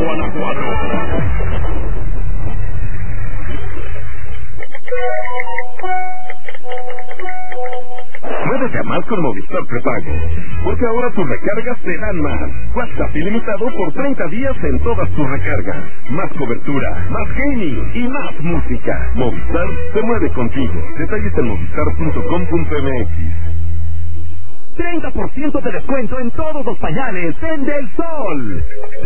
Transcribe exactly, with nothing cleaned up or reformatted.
Guanajuato. Muévete a más con Movistar Prepago, porque ahora tus recargas te dan más. WhatsApp ilimitado por treinta días en todas tus recargas. Más cobertura, más gaming y más música. Movistar se mueve contigo. Detalles en movistar punto com punto m x. treinta por ciento de descuento en todos los pañales en Del Sol.